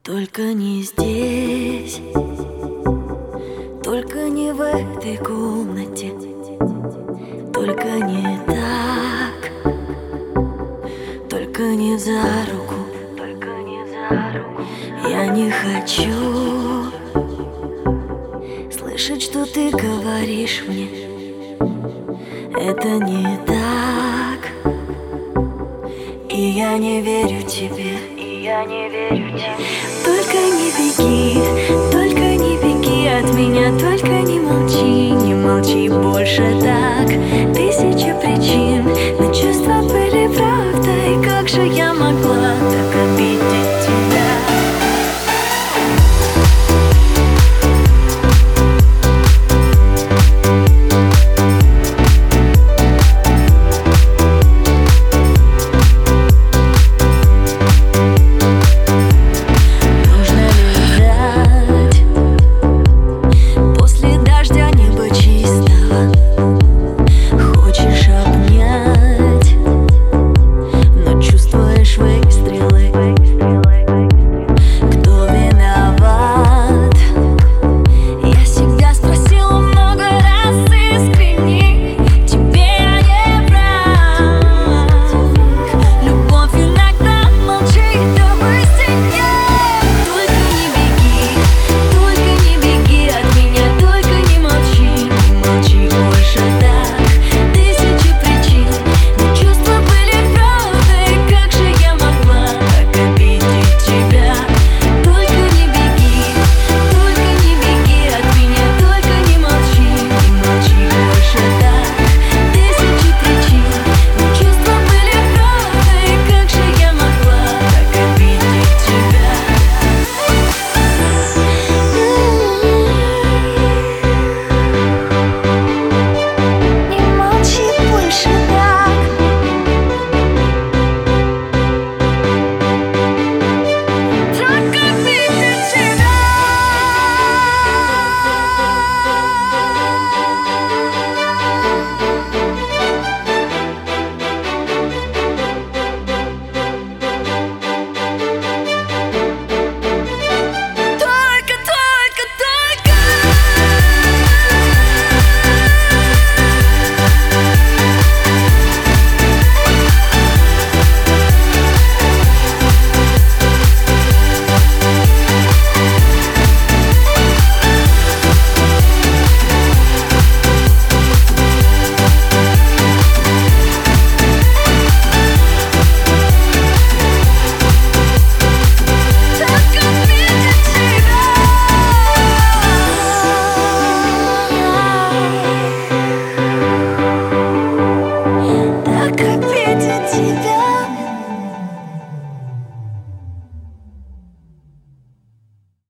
Только не здесь, только не в этой комнате, только не так, только не за руку, только не за руку. Я не хочу слышать, что ты говоришь мне. Это не так, и я не верю тебе, и я не верю тебе. Только не беги, только не беги от меня, только не молчи больше так. Тысяча причин, но чувства были правдой, как же я могу